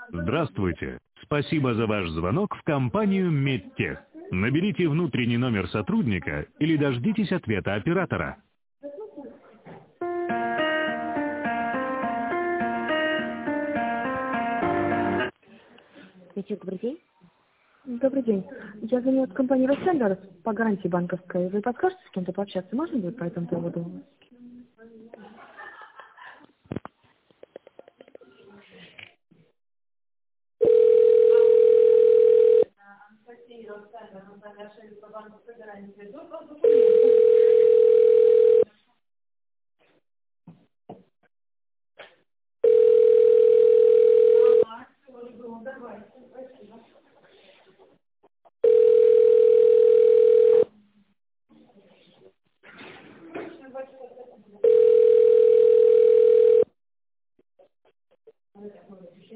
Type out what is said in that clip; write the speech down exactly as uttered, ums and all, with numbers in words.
Здравствуйте. Спасибо за ваш звонок в компанию Медтех. Наберите внутренний номер сотрудника или дождитесь ответа оператора. Медтех, добрый день. Добрый день. Я звоню от компании «Ростендер» по гарантии банковской. Вы подскажете с кем-то пообщаться? Можно будет по этому поводу?